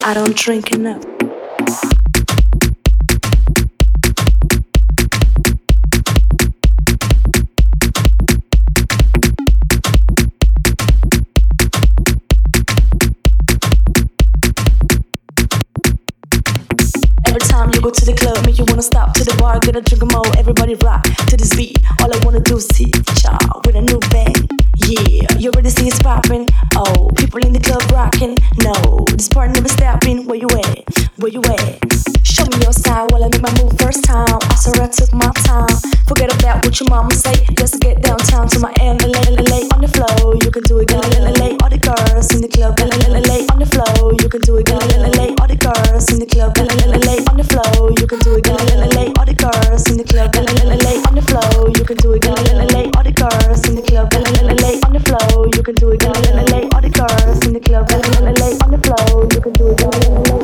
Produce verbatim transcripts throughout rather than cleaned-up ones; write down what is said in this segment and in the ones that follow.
I don't drink enough. Every time you go to the club, make you wanna stop to the bar, get a drink more. Everybody rock to this beat. All I wanna do is see y'all with a new bang. Yeah, you already see it's popping. Oh, people in the club rocking. No, this party never stopping. Where you at? Where you at? Show me your style while I make my move first time. I saw I took my time. Forget about what your mama say. Let's get downtown to my L A. On the floor, you can do it. L A. All the girls in the club. L A. On the floor, you can do it. L A. All the girls in the club. L A. On the floor, you can do it. L A. All the girls in the club. L A. On the floor, you can do it. L A. All the girls in the club. L A. On the floor, you can do it. L A. All the girls in the club. L A. On the floor, you can do it. L A.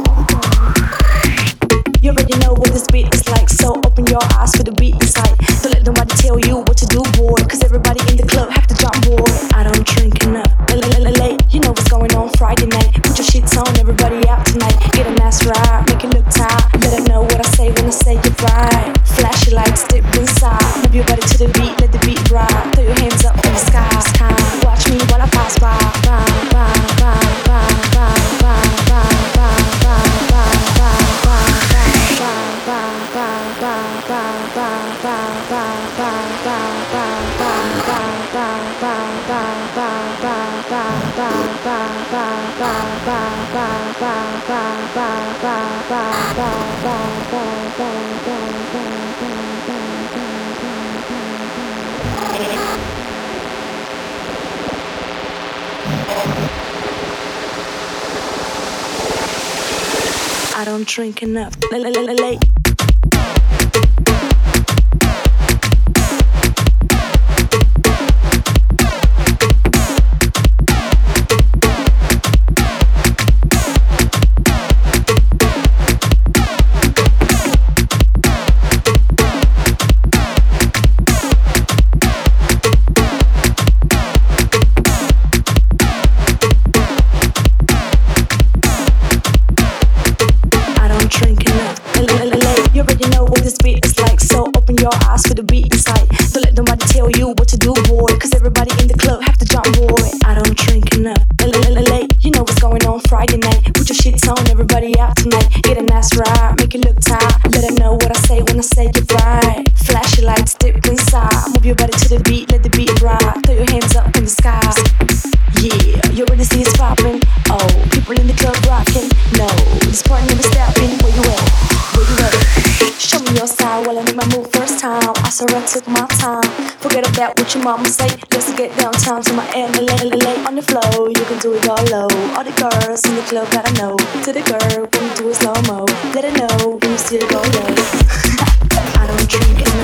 You already know what this beat is like, so open your eyes for the beat inside. Don't let nobody tell you what to do, boy, cause everybody in the club have to jump, boy. I don't drink enough. L-L-L-L-A, you know what's going on Friday night. Put your shits on, everybody out tonight. Get a nice ride, make it look tight. Let them know what I say when I say it right. Flash your lights, dip inside. Move your body to the beat, let the beat ride. Throw your hands up in the sky, sky. Watch me while I pass by. By, by, by, by, by, by, by, by, by, by, I don't drink enough. L-L-L-L-A. For the beat inside. Don't let nobody tell you what to do, boy, cause everybody in the club have to jump, boy. I don't drink enough. L-L-L-A, you know what's going on Friday night. Put your shits on, everybody out tonight. Get a nice ride, make it look tight. Let them know what I say when I say it right. Flash your lights, dip inside. Move your body to the beat, let the beat ride. Throw your hands up in the sky. Yeah, you already see it's popping. Oh, people in the club rocking. No, this party never stopping. Where you at? Where you at? Show me your style while I make my move first time. I saw I took my time. Forget about what your mama say. Let's get downtown to my L A. On the floor, you can do it all low. All the girls in the club gotta know. To the girl, when you do it slow mo. Let her know when you see it go low. I don't drink it.